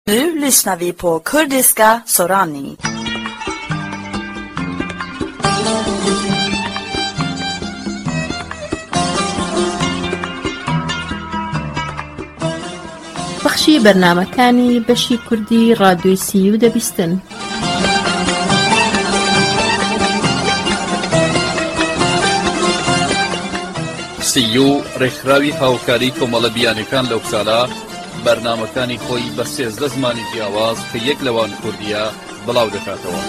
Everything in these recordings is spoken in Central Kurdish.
Nu lyssnar vi på kurdiska Sorani. بەخشی بەرنامەکانی بەشی کوردی ڕادیۆی سیو دەبیستن. سیو ڕێکخراوی هاوکاری کۆمەڵە بیانەکان لەو ساڵە بەرنامەکانی خۆی بە 13 زمانی جیاواز کە یەک لەوان کوردیە بڵاو دەکاتەوە.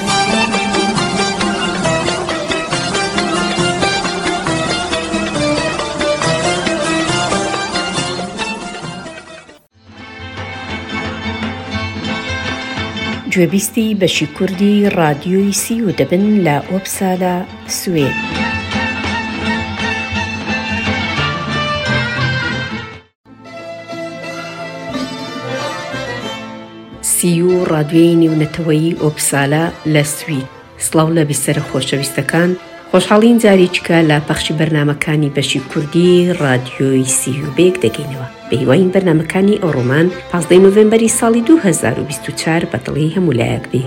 گوێبیستی بەشی کوردی ڕادیۆی سیو دەبن لە ئۆپسالا سوێد. سیو ڕادیۆی نێونەتەوەیی ئۆپسالا لە سوید. سڵاو لە بیسەرە خۆشەویستەکان، خۆشحاڵین جارێکیکە لە پەخشی بەرنامەکانی بەشی کوردی ڕادیۆی سیو بێک دەگەینەوە. بەهیواین بەرنامەکانی ئەوڕۆمان 15 نۆڤێمبەری ساڵی 2024 بەدڵی هەمولایەک بێ.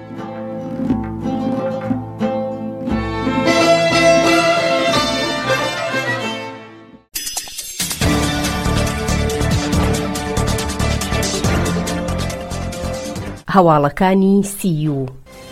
هەواڵەکانی سیو،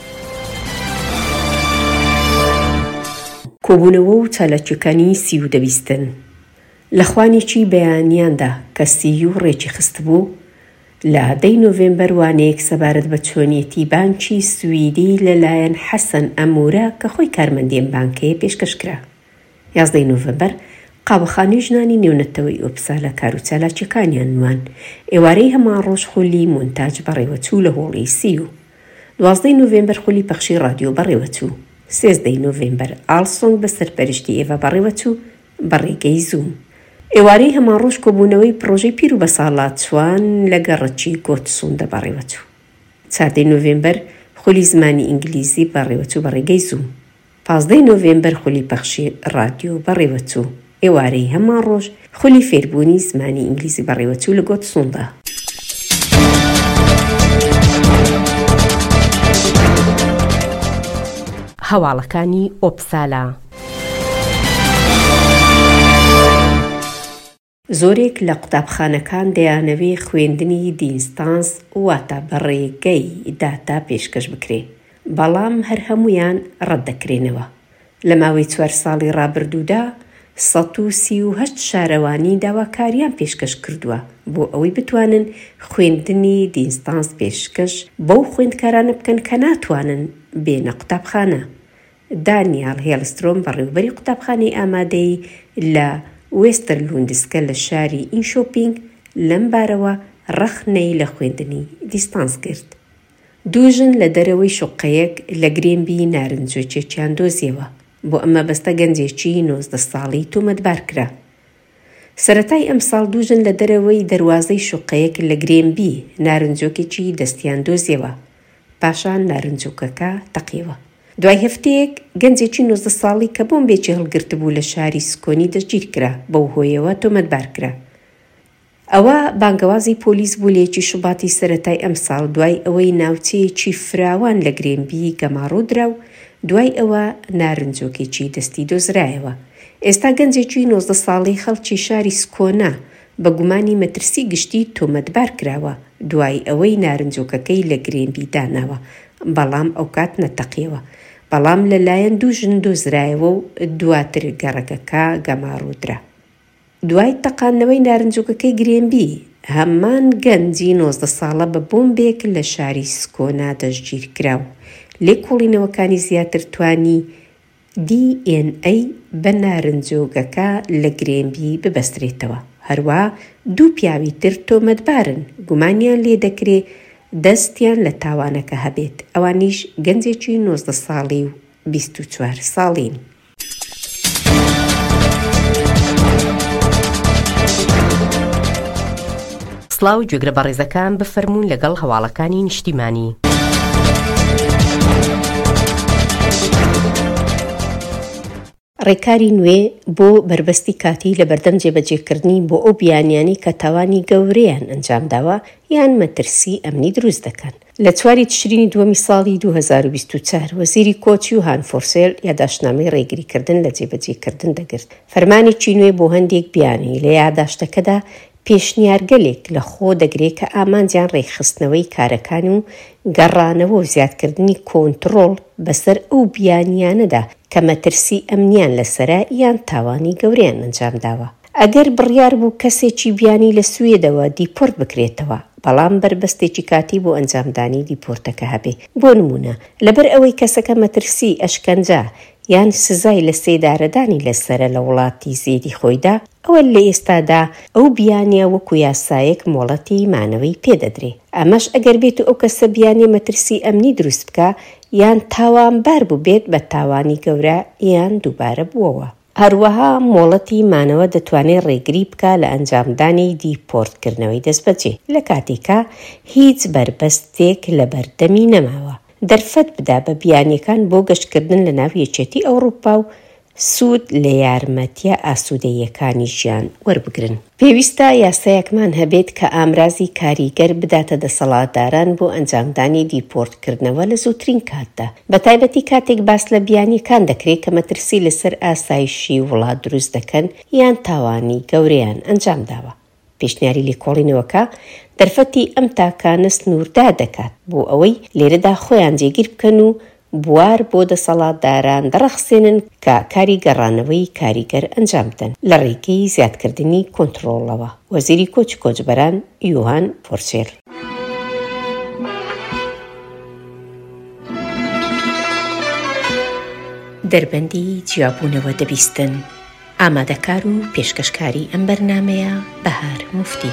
کۆبوونەوە و چالاکیەکانی سیو دەبیستن. لە خوانێکی بەیانیاندا کە سیو ڕێکی خست بوو، لە 10 نۆڤێمبەر وانەیەک سەبارەت بە چۆنیەتی بانکی سویدی لەلایەن حەسەن ئەمورە کە خۆی کارمەندی ئەم بانکەیە پێشکەشکرا. 11 نۆڤێمبەر قاوەخانەی ژنانی نێونەتەوەی ئۆپسالا کار و چالاکیەکانیان نوان. ئێوارەی هەمان ڕۆژ خولی مۆنتاج بەڕێوەچوو لە هۆڵی سیو. 12 نۆڤێمبەر خولی پەخشی ڕادیۆ بەڕێوەچوو. 13 نۆڤێمبەر ئالسۆنگ بە سەرپەرشتی ئێڤا بەڕێوەچوو بەڕێگەی زووم. ئێوارەی هەمان ڕۆژ کۆبوونەوەی پرۆژەی پیر و بەساڵات چوان لە گەڕەکی گۆتسوندە بەڕێوەچوو. 14 نۆڤێمبەر خولی زمانی ئینگلیزی بەڕێوەچوو بەڕێگەی زووم. 15 نۆڤێمبەر خولی پەخشی ڕادیۆ بەڕێوەچوو. ئێوارەی هەمان ڕۆژ خولی فێربوونی زمانی ئینگلیزی بەڕێوەچوو لە گۆتسوندە. هەواڵەکانی ئۆپسالا. زۆرێک لە قوتابخانەکان دەیانەوێ خوێندنی دیستانس واتە بەڕێگەی داتا پێشکەش بکرێ، بەڵام هەر هەمویان ڕەت دەکرێنەوە. لە ماوەی 4 ساڵی ڕابردوودا 138 شارەوانی داواکاریان پێشکەش کردووە بۆ ئەوەی بتوانن خوێندنی دیستانس پێشکەش بەو خوێندکارانە بکەن کە ناتوانن بێنە قوتابخانە. دانیال هێلسترۆم بەڕێوەبەری قوتابخانەی ئامادەی لە وێستەرلوندسکە لە شاری ئینشۆپینگ لەم بارەوە ڕەخنەی لە خوێندنی دیستانس کرد. دوژن لە دەرەوەی شوقەیەک لە گرێنبی نارنجۆکێکیان دۆزیەوە، بۆ ئەمە بەستە گەنجێکی 19 ساڵی تۆمەتبار کرا. سەرەتای ئەم ساڵ دوژن لە دەرەوەی دەروازەی شوقەیەک لە گرێنبی نارنجۆکێکی دەستیان دۆزیەوە، پاشان نارنجۆکەکە تەقیەوە. دوای هەفتەیەک گەنجێکی 19 ساڵی کە بۆمبێکی هەڵگرت بوو لە شاری سکۆنی دەستگیر کرا، بەو هۆیەوە تۆمەتبار کرا. ئەوە بانگەوازی پۆلیس بوو لێکی شوباتی سەرەتای ئەم ساڵ، دوای ئەوەی ناوچەیەکی فراوان لە گرێنبی گەماڕۆدرا و دوای ئەوە نارنجۆکێکی دەستی دۆزرایەوە. ئێستا گەنجێکی 19 ساڵی خەڵکی شاری سکۆنا بە گومانی مەترسی گشتی تۆمەتبار کراوە، دوای ئەوەی نارنجۆکەکەی لە گرێنبی داناوە، بەڵام ئەو کات نەتەقیەوە، بەڵام لەلایەن دوژن دۆزرایەوە و دواتر گەڕەکەکە گەماڕۆدرا. دوای تەقاندنەوەی نارنجۆکەکەی گرێنبی، هەمان گەنجی 19 ساڵە بە بۆمبێک لە شاری سکۆنا دەستگیر کراو. لێکۆڵینەوەکانی زیاتر توانی DNA بە نارنجۆکەکە لە گرێنبی ببەسترێتەوە. هەروە 2 پیاوی تر تۆمەتبارن، گومانیان لێ دەکرێ دەستیان لە تاوانەکە هەبێت، ئەوانیش گەنجێکی 19 ساڵی و 24 ساڵین. سڵاو گوێگرە بەڕێزەکان، بفەرموون لەگەڵ هەواڵەکانی نیشتیمانی. ڕێکاری نوێ بۆ بربەستی کاتی لە بەردەم جێبەجێکردنی بۆ ئەو بیانیانی کە تاوانی گەورەیان ئەنجامداوە یان مەترسی ئەمنی دروست دەکەن. لە 4 تشرینی دووەمی ساڵی 2024 وەزیری کۆچ یوهان فۆرسێل یاداشتنامەی ڕێگریکردن لە جێبەجێکردن دەگرت. فەرمانێکی نوێ بۆ هەندێک بیانی لە یاداشتەکەدا پێشنیارگەلێک لە خۆ دەگرێت کە ئامانجیان ڕێکخستنەوەی کارەکان و گەڕانەوە و زیادکردنی کۆنتڕۆڵ بەسەر ئەو بیانیانەدا کە مەترسی ئەمنیان لەسەرا یان تاوانی گەورەیان ئەنجامداوە. ئەگەر بڕیار بوو کەسێکی بیانی لە سوێدەوە دیپۆرت بکرێتەوە، بەڵام بربەستێکی کاتی بۆ ئەنجامدانی دیپۆرتەکە هەبێ. بۆ نمونە لەبەر ئەوەی کەسەکە مەترسی ئەشکەنجە یان سزای لە سێدارەدانی لەسرە لە وڵاتی زێدی خۆیدا، ئەوە لە ئێستادا ئەو بیانیە وەکو یاسایەک مۆڵەتی مانەوەی پێدەدرێ. ئەمەش ئەگەر بێت و ئەو کەسە بیانی مەترسی ئەمنی دروست بکە یان تاوانبار بوو بێت بە تاوانی گەورە یان دووبارە بووەوە. هەروەها مۆڵەتی مانەوە دەتوانێت ڕێگری بکە لە ئەنجامدانی دیپۆرتکردنەوەی دەستبەجێ لە کاتێکە هیچ بربەستێک لە بەردەمی نەماوە. دەرفەت بدا بە بیانیەکان بۆ گەشتکردن لە ناو یەکێتی ئەوروپا و سوود لە یارمەتیە ئاسوودەییەکانی ژیان وەربگرن. پێویستە یاسایەکمان هەبێت کە ئامرازی کاریگەر بداتە دەسەڵاتداران بۆ ئەنجامدانی دیپۆرتکردنەوە لە زووترین کاتدا، بە تایبەتی کاتێک باس لە بیانیەکان دەکرێت کە مەترسی لەسەر ئاسایشی وڵات دروست دەکەن یان تاوانی گەورەیان ئەنجامداوە. پێشنیاری لێکۆڵینەوەکە دەرفەتی ئەم تاکانە سنووردا دەکات بۆ ئەوەی لێرەدا خۆیان جێگیر بکەن و بوار بۆ دەسەڵاتداران دەڕەخسێنن کە کاری گەڕانەوەی کاریگەر ئەنجام بدەن لە ڕێگەی زیادکردنی کۆنتڕۆڵەوە. وەزیری کۆچبەران یوهان فۆرسێل. دەربەندی جیابوونەوە دەبیستن. ئامادەکار و پێشکەشکاری ئەم بەرنامەیە بەهار موفتی.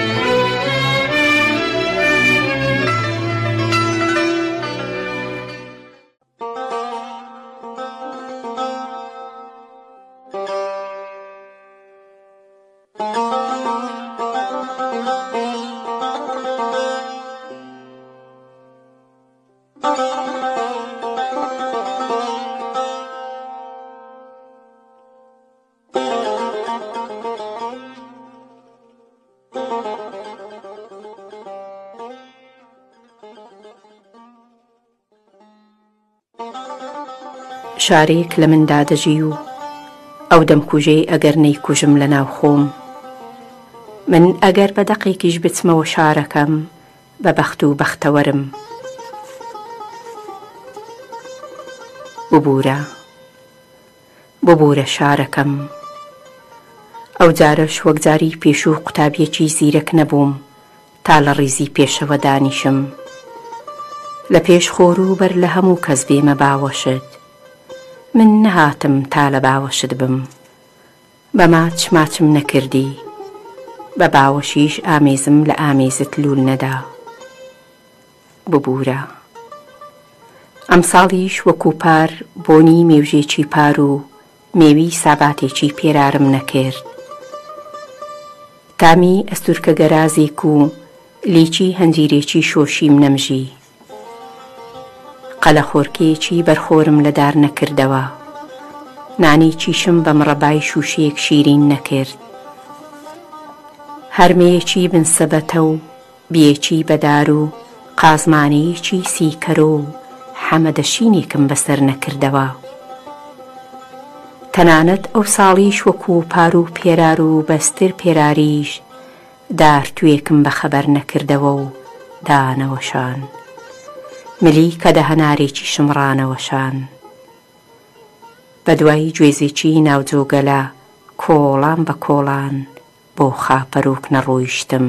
شارێک لە مندا دەژی و ئەو دەمکوژێ ئەگەر نەیکوژم لە ناو خۆم. من ئەگەر بە دەقێکیش بچمەوە شارەکەم بە بەخت و بەختەوەرم. ببوورە شارەکەم. ئەو جارەش وەک جاری پێشوو قوتابیەکی زیرەک نەبووم تا لە ڕیزی پێشەوە دانیشم. لە پێش خۆر و بەر لە هەموو کەس بێمە باوەشت. من نەهاتم تا لە باوەشت بم. بە ماچم نەکردی. بە باوەشیش ئامێزم لە ئامێزت لول نەدا. ببوورە. ئەم ساڵیش وەکو پار بۆنی مێوژێکی پار و مێوی ساباتێکی پێرارم نەکرد. تامی ئەستورکە گەرازێک و لیچی هەنجیرێکی شۆشیم نەمژی. قەلە خۆرکەیەکی بەرخۆرم لە دار نەکردەوە. نانی چیشم بە مڕەبای شوشەیەک شیرین نەکرد. هەرمەیەکی بنسەبەتە و بیەکی بەدار و قازمانەیەکی سیکەرۆ و حەمەدەشینێکم بەسەر نەکردەوە. تەنانەت ئەو ساڵیش وەکو پار و پێرار و بەستر پێراریش دارتوێکم بەخەبەر نەکردەوە و دانەوەشان. ملی کە دەهەنارێکی شمڕانەوەشان. بە دوای گوێزێکی ناوجۆگەلە کۆڵان بە کۆڵان بۆ خاپەرۆک نەڕۆیشتم.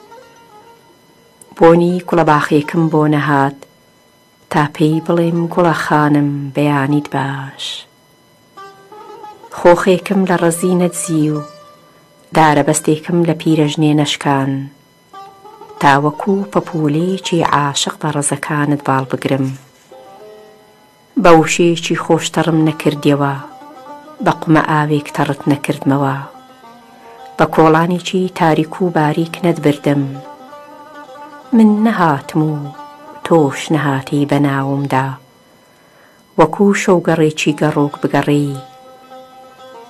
بۆنی کوڵەباخێکم بۆ نەهات تا پێی بڵێم گوڵە خانم بەیانیت باش. خۆخێکم لە ڕەزی نەدزی و دارەبەستێکم لە پیرەژنێ نەشکان تاوەکو پەپولەیەکی عاشق بە ڕەزەکانت باڵ بگرم. بە وشەیەکی خۆشتەڕم نەکردیەوە، بە قومە ئاوێک تەڕت نەکردمەوە، بە کۆڵانێکی تاریک و باریک نەتبردم. من نەهاتم و تۆش نەهاتی بە ناومدا، وەکو شەوگەڕێکی گەڕۆک بگەڕی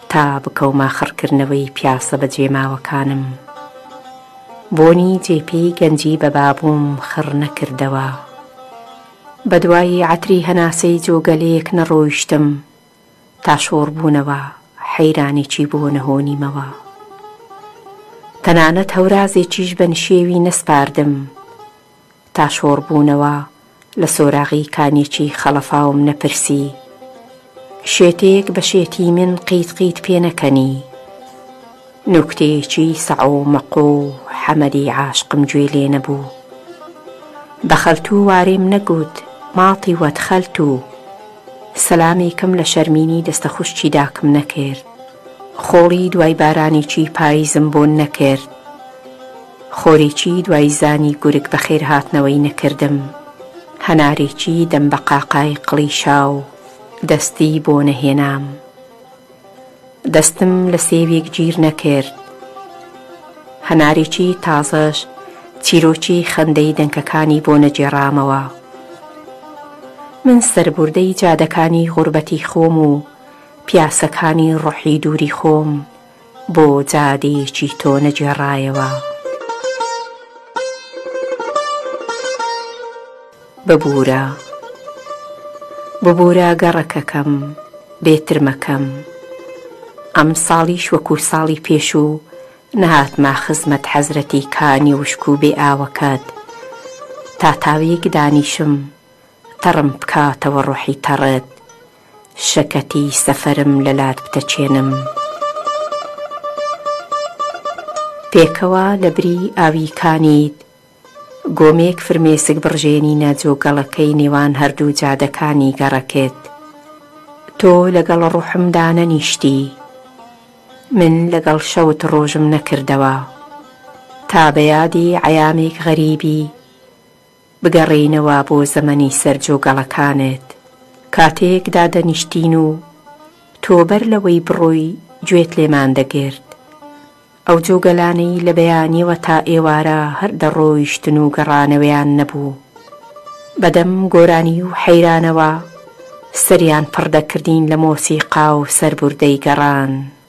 تا بکەومە خڕکردنەوەی پیاسە بە جێماوەکانم. بۆنی جێپێی گەنجی بە بابووم خڕ نەکردەوە. بە دوای عەتری هەناسەی جۆگەلەیەک نەڕۆیشتم تا شۆڕ بوونەوە حەیرانێکی بۆ نەهۆنیمەوە. تەنانەت هەورازێکیش بە نشێوی نەسپاردم تا شۆڕ بوونەوە لە سۆراغی کانێکی خەڵەفاوم نەپرسی. شێتێک بە شێتی من قیت قیت پێ نەکەنی. نوکتەیەکی سەع و مەق و حەمەلی عاشقم گوێ لێ نەبوو. دەخەلت و وارێم نەگوت ماڵی وەدخەلت و سەلامێکم لە شەرمینی دەستە خوشتی داکم نەکرد. خۆڵی دوای بارانێکی پاییزم بۆن نەکرد. خۆرێکی دوای زانی گورگ بە خێر هاتنەوەی نەکردم. هەنارێکی دەم بە قاقای قڵیشا و دەستی بۆ نەهێنام. دەستم لە سێوێک گیر نەکرد. هەنارێکی تازەش چیرۆکی خەندەی دەنکەکانی بۆ نەجێڕامەوە. من سەربوردەی جادەکانی غوربەتی خۆم و پیاسەکانی ڕۆحی دووری خۆم بۆ جادەیەکی تۆ نەجێڕایەوە. ببوورە گەڕەکەکەم بێترمەکەم. ئەم ساڵیش وەکو ساڵی پێش و نەهاتمە خزمەت حەزرەتی کانی وشک و بێ ئاوەکەت تا تاوێک دانیشم تەڕم بکاتەوە ڕۆحی تەڕت شەکەتی سەفەرم لەلات بتەچێنم. پێکەوە لە بری ئاوی کانیت گۆمێک فرمێسک بڕژێنینە جۆگەڵەکەی نێوان هەردوو جادەکانی گەڕەکەت. تۆ لەگەڵ ڕوحمدا نەنیشتی. من لەگەڵ شەوت ڕۆژم نەکردەوە تا بەیادی عەیامێک غەریبی بگەڕێینەوە بۆ زەمەنی سەر جۆگەڵەکانت. کاتێک دادەنیشتین و تۆ بەر لەوەی بڕۆی گوێت لێمان دەگرت. ئەو جۆگەلانەی لە بەیانیەوە تا ئێوارە هەر دەڕۆیشتن و گەڕانەوەیان نەبوو. بەدەم گۆرانی و حەیرانەوە سەریان پڕدەکردین لە مۆسیقا و سەربوردەی گەڕان.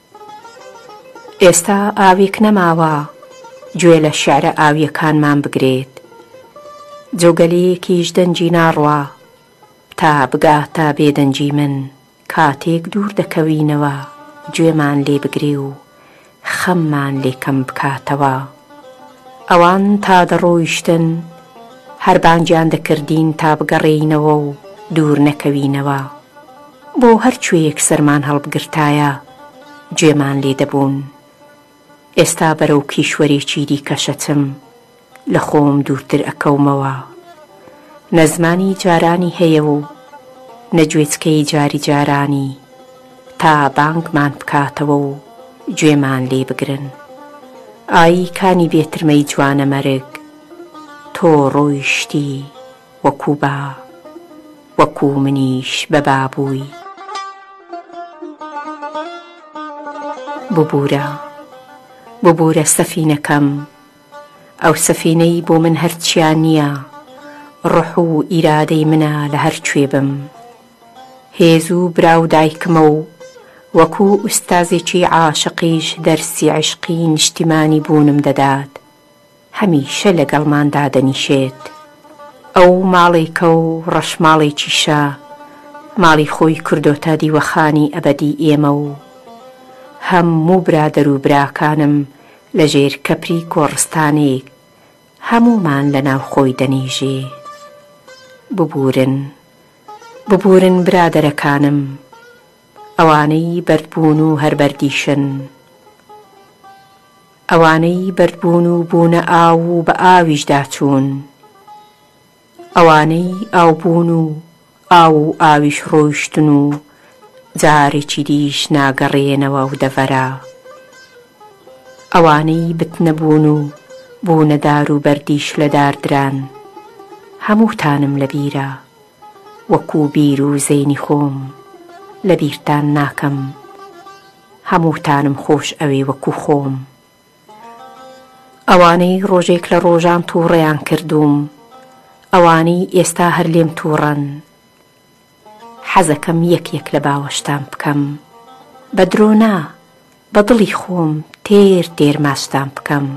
ئێستا ئاوێک نەماوە گوێ لە شیعرە ئاویەکانمان بگرێت. جۆگەلەیەکیش دەنجی ناڕوە تا بگاتە بێدەنجی من کاتێک دوور دەکەوینەوە گوێمان لێ بگرێ و خەممان لێکەم بکاتەوە. ئەوان تا دەڕۆیشتن هەر بانگیان دەکردین تا بگەڕێینەوە و دوور نەکەوینەوە. بۆ هەر کوێیەک سەرمان هەڵبگرتایە گوێمان لێ دەبوون. ئێستا بەرەو کیشوەرێکی دیکەشەچم لە خۆم دوورتر ئەکەومەوە. نەزمانی جارانی هەیە و نەگوێچکەی جاری جارانی تا بانگمان بکاتەوە و گوێمان لێ بگرن. ئایی کانی بێترمەی جوانە مەرگ تۆ ڕۆیشتی وەکو با وەکو منیش بە بابووی. ببوورە سەفینەکەم. ئەو سەفینەی بۆ من هەرچیان نییە. ڕوح و ئیرادەی منە لە هەر کوێ بم. هێز و براو دایکمە و وەکو ئوستازێکی عاشقیش دەرسی عشقی نیشتیمانی بوونم دەدات. هەمیشە لەگەڵماندا دەنیشێت. ئەو ماڵێکە و ڕەشماڵێکیشە ماڵی خۆی کردۆتە دیوەخانی ئەبەدی ئێمە و هەموو برادەر و براکانم لە ژێر کەپری کۆڕستانێک هەموومان لە ناو خۆی دەنیژێ. ببوورن برادەرەکانم ئەوانەی بەردبوون و هەربەردیشن. ئەوانەی بەردبوون و بوونە ئاو و بە ئاویشدا چوون. ئەوانەی ئاوبوون و ئاو و ئاویش ڕۆیشتن و جارێکی دیش ناگەڕێنەوە و دەڤەرا. ئەوانەی بتنەبوون و بوونەدار و بەردیش لە داردران هەمووتانم لەبیرە وەکو بیر و زەینی خۆم لە بیرتان ناکەم. هەمووتانم خۆش ئەوێ وەکو خۆم. ئەوانەی ڕۆژێک لە ڕۆژان تووڕێیان کردووم ئەوانەی ئێستا هەر لێم تووڕەن. حەزەکەم یەکێک لە باوەشتان بکەم بە درۆنا بە دڵی خۆم تێر ماچتان بکەم.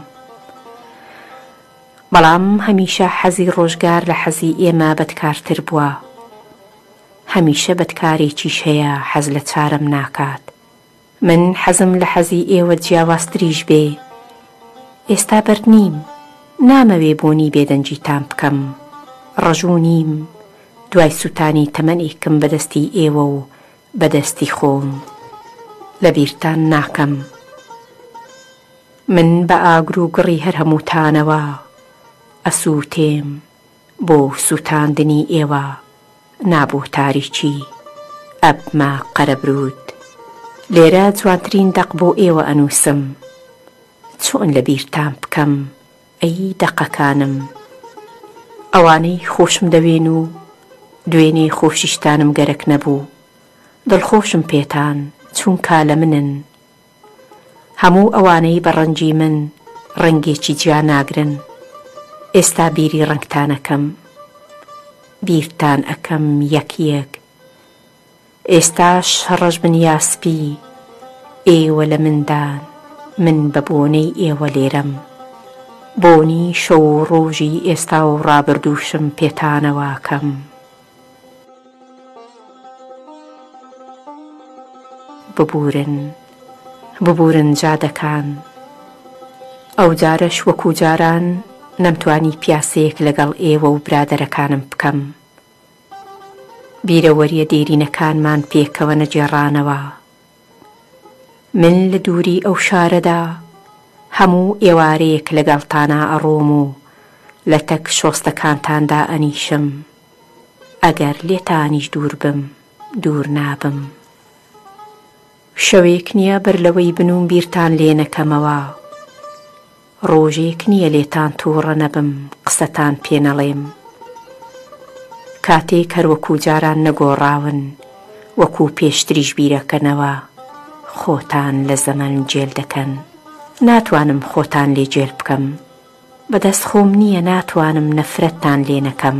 بەڵام هەمیشە حەزی ڕۆژگار لە حەزی ئێمە بەدکارتر بووە. هەمیشە بەدکارێکیش هەیە حەز لە چارەم ناکات. من حەزم لە حەزی ئێوە جیاوازتریش بێ. ئێستا بەرنیم، نامەوێ بۆنی بێدەنجیتان بکەم. ڕەژوو نیم، دوای سووتانی تەمەنێکم بەدەستی ئێوە و بەدەستی خۆم لە بیرتان ناکەم. من بە ئاگر و گڕی هەر هەمووتانەوە ئەسووتێم بۆ سووتاندنی ئێوە، نابوو تاریکی ئەبمە قەرەبرود. لێرە جوانترین دەق بۆ ئێوە ئەنووسم، چۆن لە بیرتان بکەم ئەی دەقەکانم. ئەوانەی خۆشم دەوێن و دوێنێ خۆشیشتانم گەرەک نەبوو. دڵخۆشم پێتان چونکە لە منن. هەموو ئەوانەی بە ڕەنجی من ڕەنگێکی جیا ناگرن. ئێستا بیری ڕەنگتانەکەم، بیرتان ئەەکەم یەک یەک. ئێستاش ڕەش بن یاسپی ئێوە لە مندان، من بە بۆنەی ئێوە لێرەم. بۆنی شەو و ڕۆژی ئێستا و ڕابردووشم پێتانەواکەم. ببورن جادەکان. ئەو جارەش وەکو جاران نەمتوانی پیاسەیەک لەگەڵ ئێوە و برادەرەکانم بکەم. بیرەوەریە دێرینەکانمان پێکەوە نەجێڕانەوە. من لە دووری ئەو شارەدا هەموو ئێوارەیەک لەگەڵتانە ئەڕۆم و لە تەک شۆستەکانتاندا ئەنیشم. ئەگەر لێتانیش دوور بم، دوور نابم. شەوێک نییە بەر لەوەی بنوم بیرتان لێ نەکەمەوە. ڕۆژێک نییە لێتان تووڕە نەبم، قسەتان پێ نەڵێم. کاتێک هەر وەکو جاران نەگۆڕاون، وەکو پێشتریش بیرەکەنەوە، خۆتان لە زەمن جێل دەکەن. ناتوانم خۆتان لێ جێل بکەم. بەدەست خۆم نییە ناتوانم نەفرەتتان لێ نەکەم.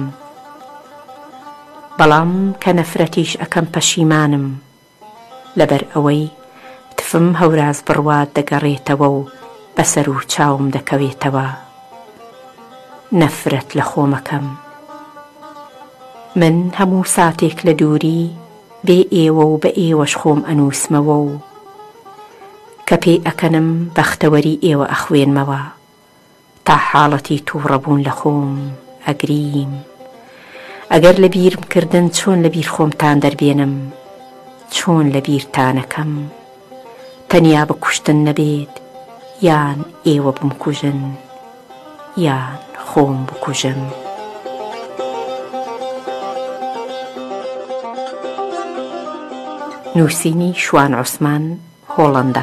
بەڵام کە نەفرەتیش ئەکەم پەشیمانم، لەبەر ئەوەی تفم هەوراز بڕوات دەگەڕێتەوە و بەسەر و چاوم دەکەوێتەوە. نەفرەت لە خۆمەکەم. من هەموو ساتێک لە دووری بێ ئێوە و بە ئێوەش خۆم ئەنووسمەوە و کە پێی ئەکەنم بەختەوەری ئێوە ئەخوێنمەوە تا حاڵەتی تووڕەبوون لە خۆم ئەگریم. ئەگەر لە بیرم کردن چۆن لە بیر خۆمتان دەربێنم، چۆن لە بیرتانەکەم. تەنیا بکوشتن نەبێت، یان ئێوە بمکوژن یان خۆم بکوژم. نووسینی شوان عوسمان، هۆڵەندا.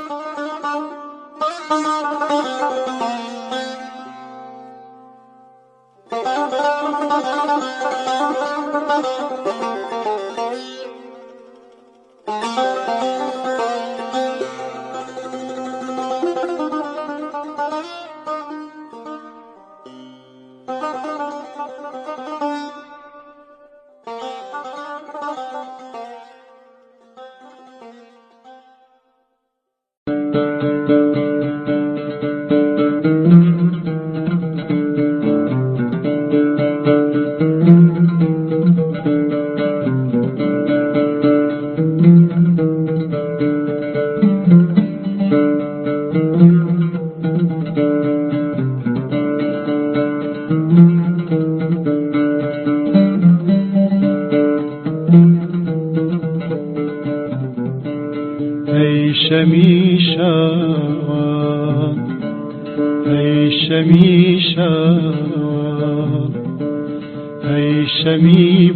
شەمی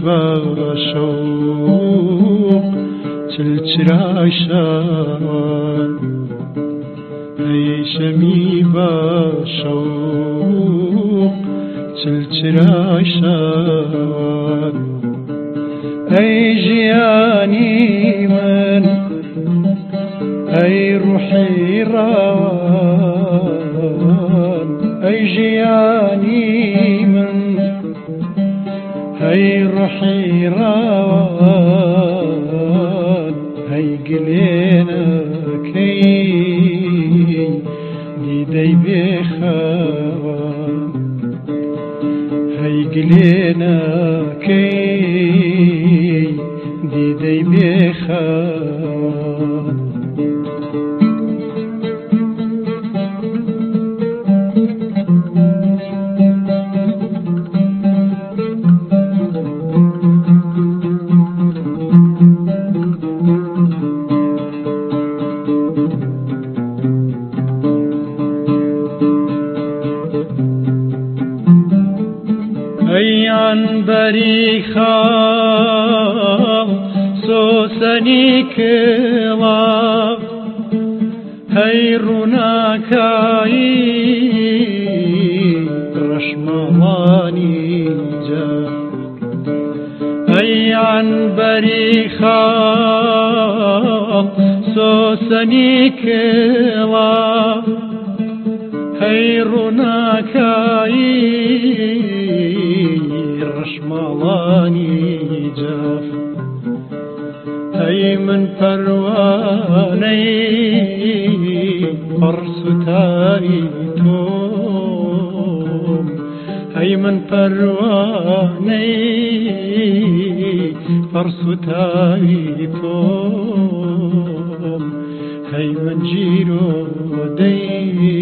بەشەوق چلچراشان ئەی شەمی بەشەوق چلچراشان ئەی ژیانی من ئەی ڕوحی ڕەوان ئەی ژیانی من هەی ڕوحی ڕەوان هەی گلێ لێناکەی دیدەی بێخەوان عنبری خاڵ سۆسەنی کڵاو هەی ڕووناکایی ڕەشمەڵانی جا هەی عنبری خاڵ سۆسەنی کڵاو هەی ڕووناکایی ڕەشمەڵانی جاف هەی من پەروانەی پڕسوتایی تۆم هەی من پەروانەی پڕسوتایی تۆم هەی من جیرۆدەی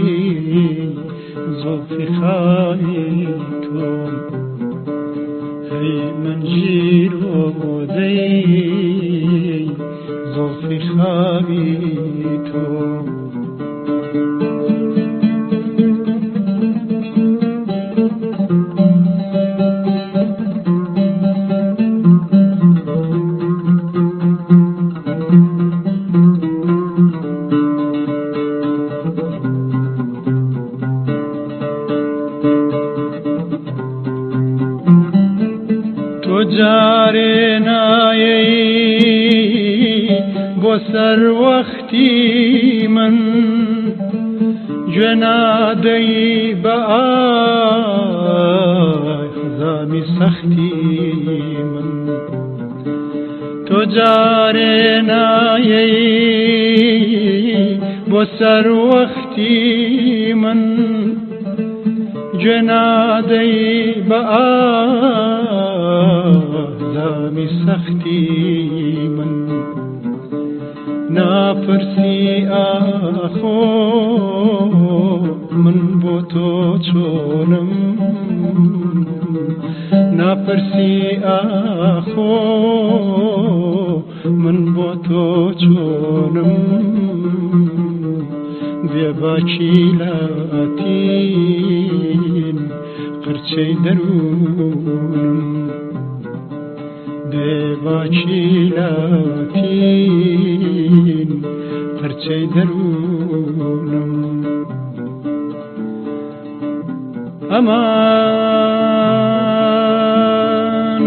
زۆڵفی خاوی تۆم هەی من جیرۆدەی زۆڵفی خاوی تۆم جارێ نایەی بۆ سەر وەختی من گوێ نادەی بە ئای خزامی سەختی من تۆ جارێ نایەی بۆ سەر وەختی من گوێ نادەی بە ئازامی سەختی من ناپرسی ئاخۆ من بۆ تۆ چۆنم ناپرسی ئاخۆ من بۆ تۆ چۆنم بێباکی لاتین قرچەی دەروونم بێباکی لاتین قرچەی دەروونم ئەمان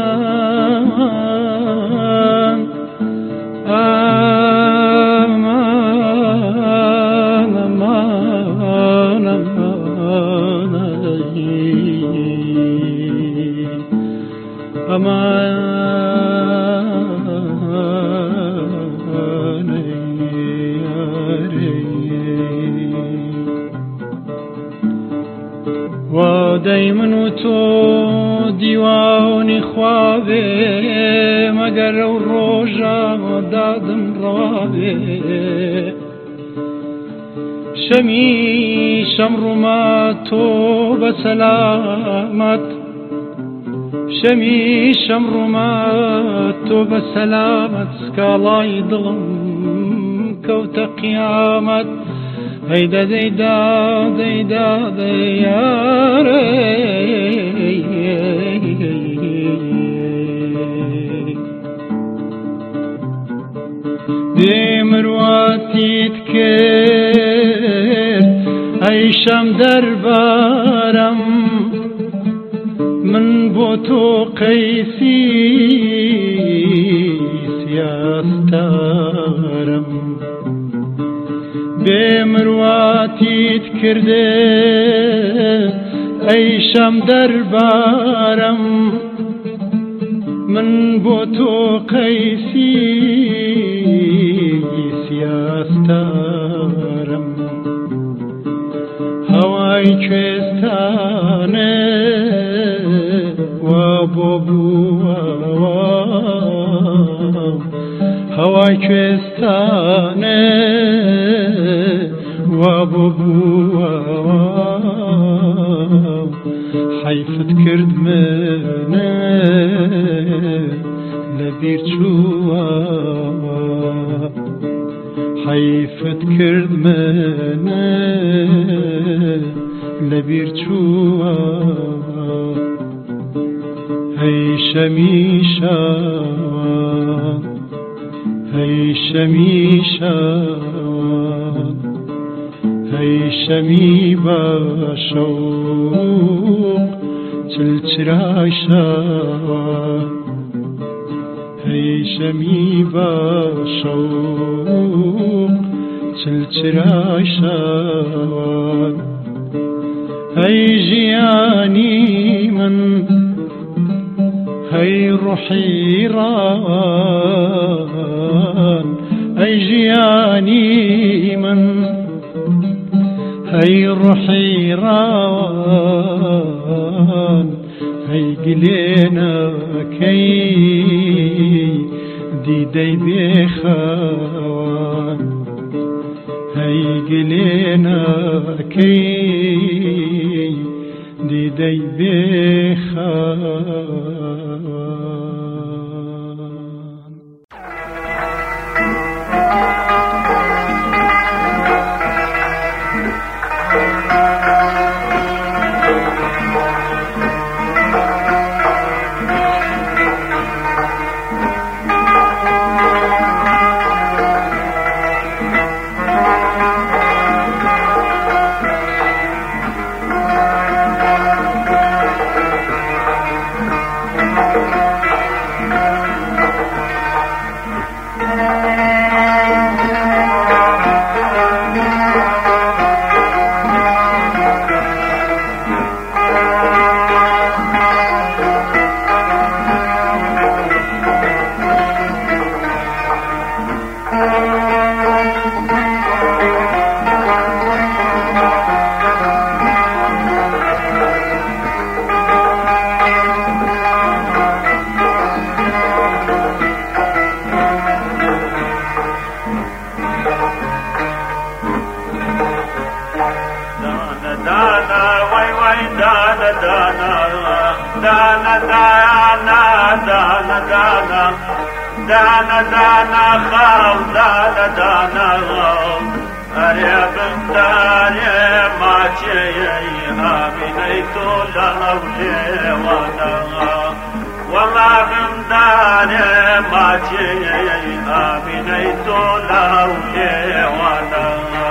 وادەی من و تۆ دیوانی خوابێ مەگەر ئەو ڕۆژە دادم ڕابێ شەمی شەمڕووما تۆ بە سەلامەت شەمی شەمڕووما تۆ بە سەلامەت سکاڵای دڵم کەوتە قیامەت هەیدا دەیدا دەیدا دەیارێ دێ مرواتیت کرد ئەی شەم دەربارەم من بۆ تۆ قەیسی سیاستارم بێ مرواتیت کردێ ئەی شەم دەربارەم من بۆ تۆ قەیسی سیاستارم هەوای کوێستانە وابوبوا هواي كوستانه وابوبوا حيفت كرد منه لبير شوا حيفت كرد منه لبير شوا هي شميشا هي شميشا هي شمي بشوق تلتراشا هي شمي بشوق تلتراشا هي جياني من هي روحي ران هي جياني من هي روحي ران هي قلينا كي دي بخوان هي قلينا كي دي بخوان دانا دانا خال دانا دانا أريب داري ما جي آمنيت لولي وانا والله من داري ما جي آمنيت لولي وانا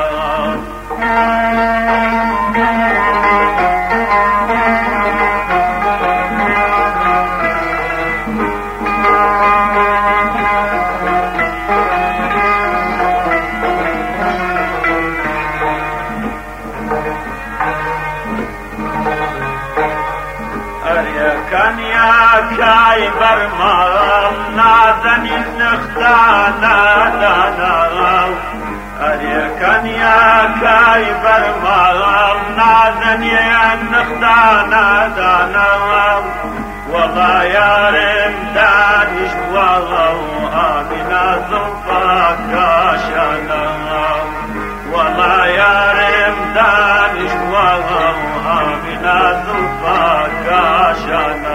كاي برمال نازن نختانا دانا أريكن يا كاي برمال نازن نختانا دانا والله يا رم دانش والله آمنا زنفاك شانا والله يا رم دانش والله آمنا زنفاك شانا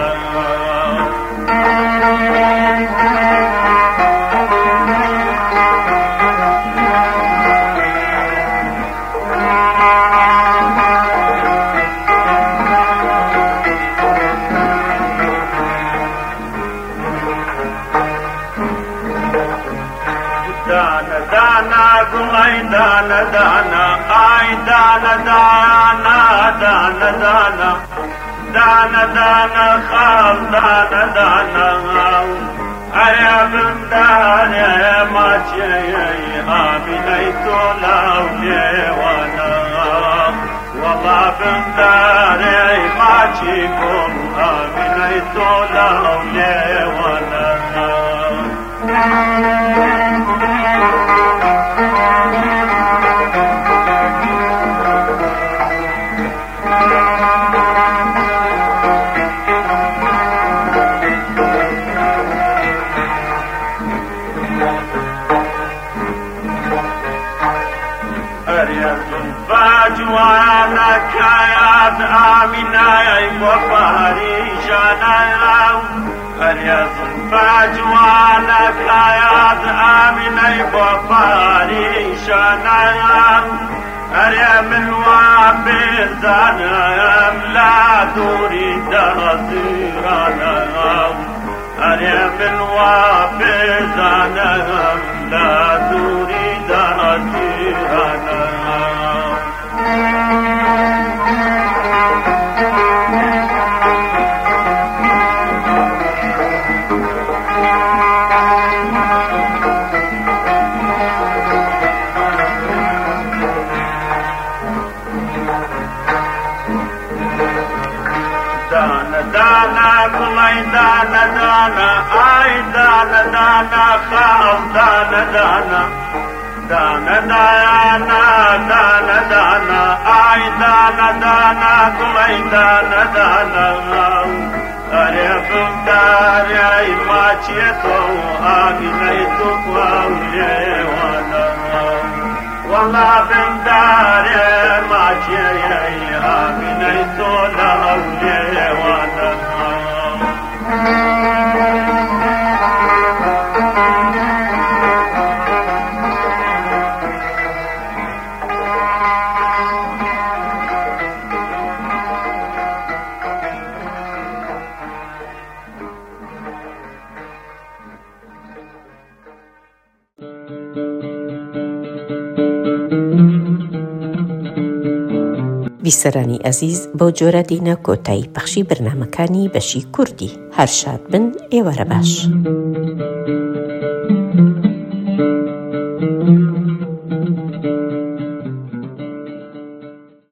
دانا دانا آي دانا دانا دانا دانا دانا دانا خال دانا دانا أيا بن دانا ما جي آمنيت لولي وانا والله بن دانا ما جيكم آمنيت لولي وانا جوانك يا آمنة وفاريشانا أريا زلفا جوانك يا آمنة وفاريشانا أريا من وابزانا لا تريد نصيرانا أريا من وابزانا لا تريد نصيرانا دانا كلي دانا دانا اي دانا دانا خاف دانا دانا دانا دانا دانا دانا اي دانا دانا كلي دانا دانا اريف داري ما تشيتو امنيتو قولي وانا والله بن داري ما تشيتو امنيتو قولي وانا بیسەرانی ئەزیز بەو جۆرە دینە کۆتایی پەخشی بەرنامەکانی بەشی کوردی هەر شاد بن ئێوارە باش.